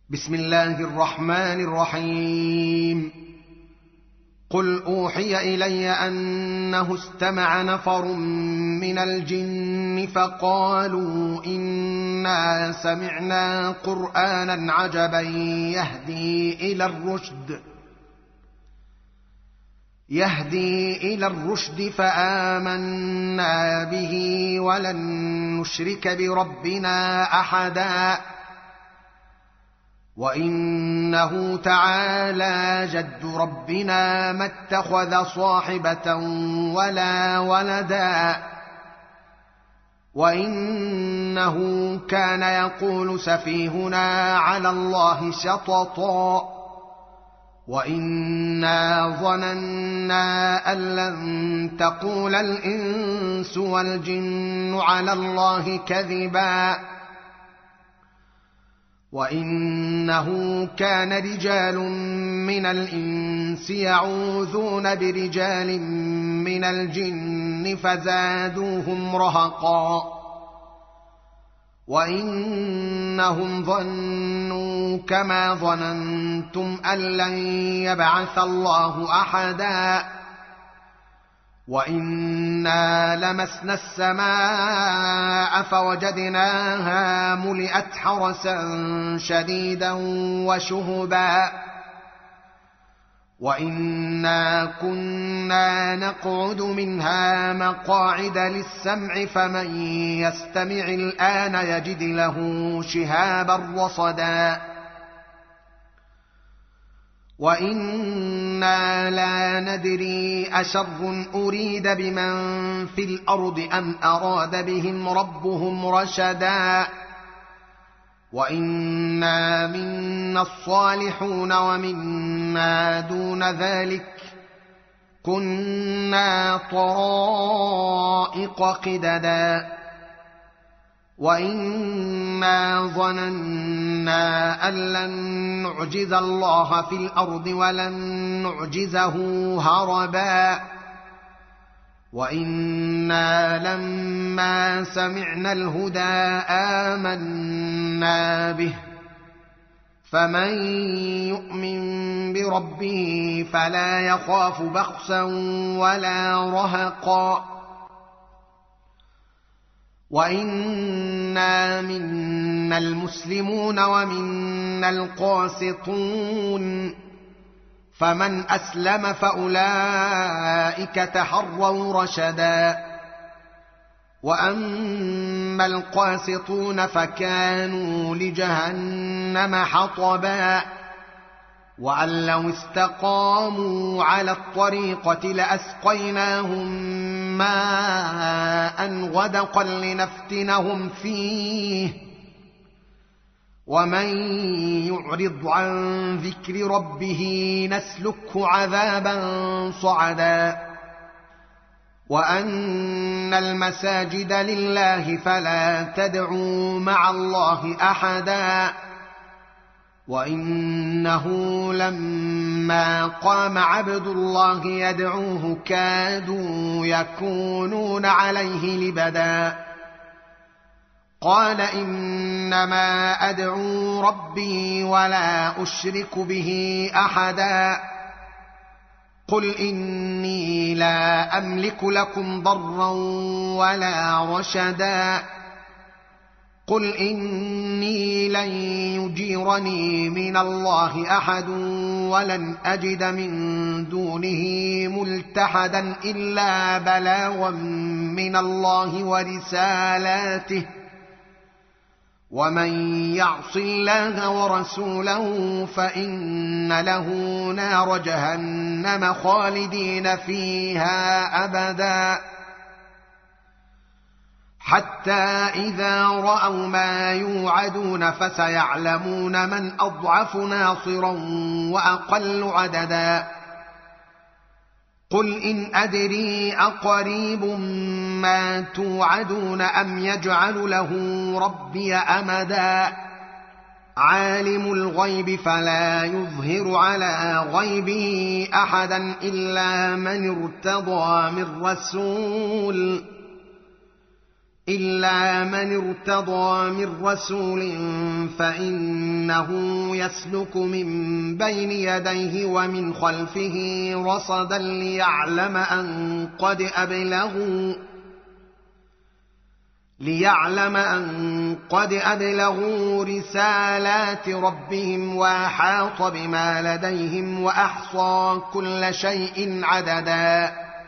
بسم الله الرحمن الرحيم. قل أوحي إلي أنه استمع نفر من الجن فقالوا إنا سمعنا قرآنا عجبا يهدي إلى الرشد فآمنا به ولن نشرك بربنا أحدا وإنه تعالى جد ربنا ما اتخذ صاحبة ولا ولدا وإنه كان يقول سفيهنا على الله شططا وإنا ظننا أن لن تقول الإنس والجن على الله كذبا وإنه كان رجال من الإنس يعوذون برجال من الجن فزادوهم رهقا وإنهم ظنوا كما ظننتم أن لن يبعث الله أحدا وإنا لمسنا السماء فوجدناها ملئت حرسا شديدا وشهبا وإنا كنا نقعد منها مقاعد للسمع فمن يستمع الآن يجد له شهابا رصدا وإنا لا ندري أشر أريد بمن في الأرض أم أراد بهم ربهم رشدا وإنا منا الصالحون ومنا دون ذلك كنا طرائق قددا وإنا ظننا أن لن نعجز الله في الأرض ولن نعجزه هربا وإنا لما سمعنا الهدى آمنا به فمن يؤمن بربه فلا يخاف بخسا ولا رهقا وإنا منا المسلمون ومنا القاسطون فمن أسلم فأولئك تحروا رشدا وأما القاسطون فكانوا لجهنم حطبا وأن لو استقاموا على الطريقة لأسقيناهم ماء غدقا لنفتنهم فيه ومن يعرض عن ذكر ربه نسلكه عذابا صعدا وأن المساجد لله فلا تدعوا مع الله أحدا وإنه لما قام عبد الله يدعوه كادوا يكونون عليه لبدا قال إنما أدعو ربي ولا أشرك به أحدا قل إني لا أملك لكم ضرا ولا رشدا قل إني لن يجيرني من الله أحد ولن أجد من دونه ملتحدا إلا بلاغا من الله ورسالاته ومن يعص الله ورسوله فإن له نار جهنم خالدين فيها أبدا حتى إذا رأوا ما يوعدون فسيعلمون من أضعف ناصرا وأقل عددا قل إن أدري أقريب ما توعدون أم يجعل له ربي أمدا عالم الغيب فلا يظهر على غيبه أحدا إلا من ارتضى من رسول إلا من ارتضى من رسول فإنه يسلك من بين يديه ومن خلفه رصدا ليعلم أن قد أبلغوا رسالات ربهم وأحاط بما لديهم وأحصى كل شيء عددا